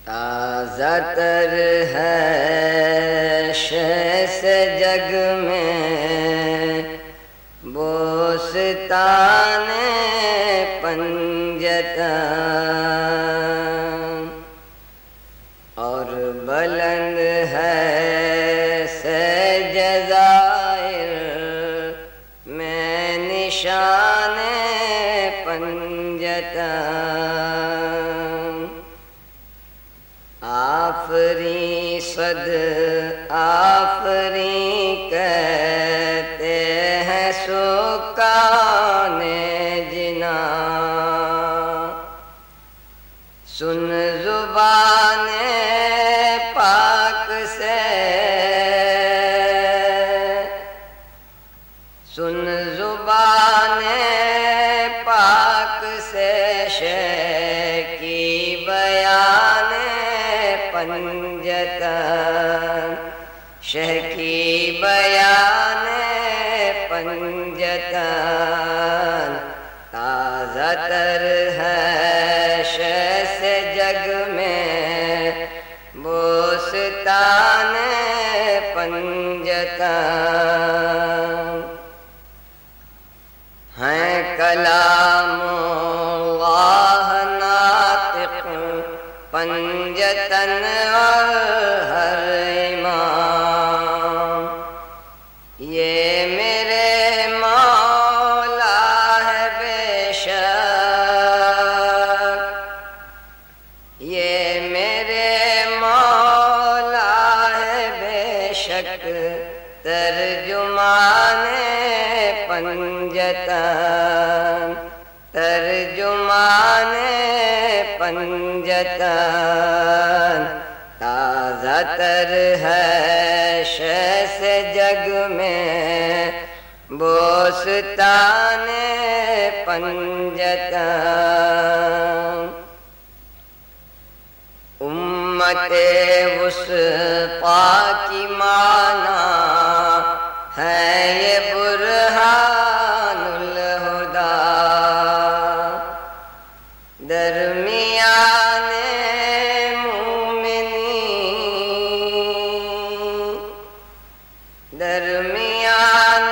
تازہ تر ہے شے سے جگ میں بوستان پنجتن، اور بلند ہے سے جزائر میں نشان پنجتن۔ آفری صد آفری کہتے ہیں سکان جنا، سن زبان پاک سے، سن زبان پاک سے شے کی بیان پنجتن، شہ کی بیان پنجتن۔ تازہ تر ہے شے سے جگ میں بوستان پنجتن، ہیں کلام اللہ ناطق پنجتن اور ہر امام، یہ میرے مولا ہے بے شک، یہ میرے مولا ہے بے شک، ترجمان پنجتن، ترجمان پنجتن۔ تازہ تر ہے شے سے جگ میں بوستان پنجتن، امت وسطیٰ کی مانا ہے یہ برہان الہدیٰ، درمیان مومنی، درمیان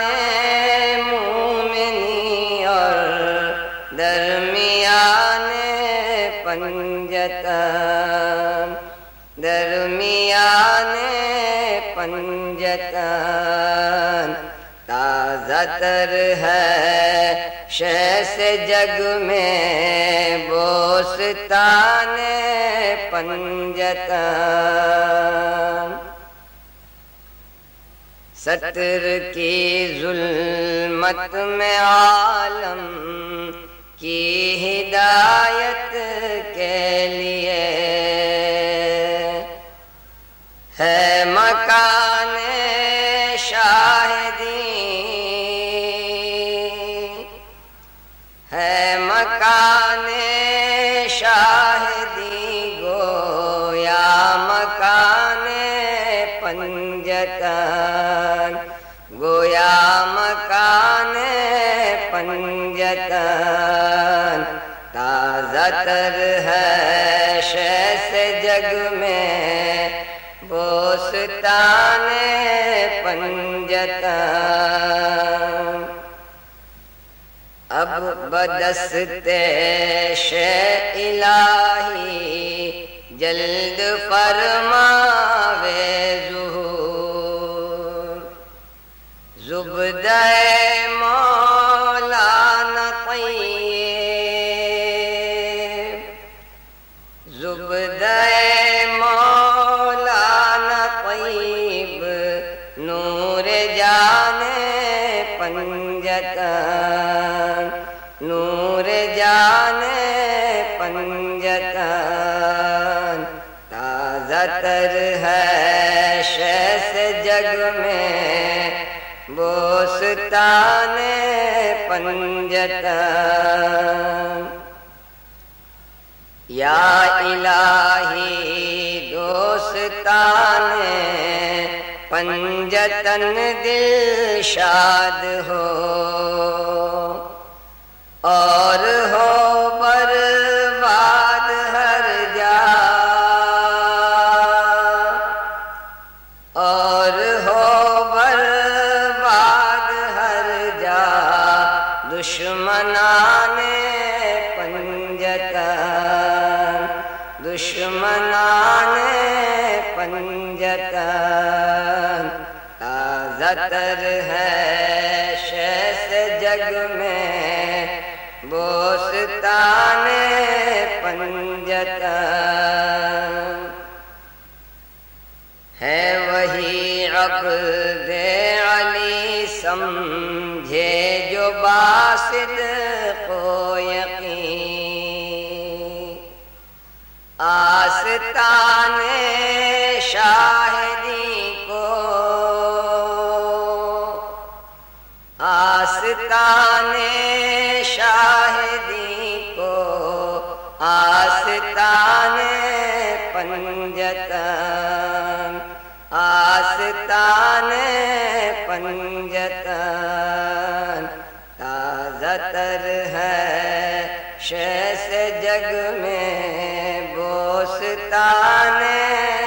مومنی اور درمیان پنجتن، درمیان پنجتن۔ تازہ تر ہے شے سے جگ میں بوستان پنجتن، ستر کی ظلمت میں عالم کی ہدایت کے لیے ہے مکان شاہدی، ہے مکان شاہدی، گویا مکان پنجتن، گویا مکان پنجتن۔ تازہ تر ہے شے سے جگ میں بوستان پنجتن، اب بدستے شے الہی جلد فرماوے ظہور، زبدہ مولانا طیب، زبدہ مولانا طیب، نور جان پنجتن، نور جان پنجتن۔ تازہ تر ہے شے سے جگ میں بوستان پنجتن، یا الہی دوستان پنجتن دل شاد ہو، اور ہو برباد ہر جا دشمنان پنجتن تازہ تر ہے شیس جگ میں بوستان پنجتن ہے وہی عبد علی سمجھے جو باصدق و یقین آستان شاہدی کو آستان شاہدی کو آستان پنجتن آستان پنجتن تازہ تر ہے شیس جگ میں بوستان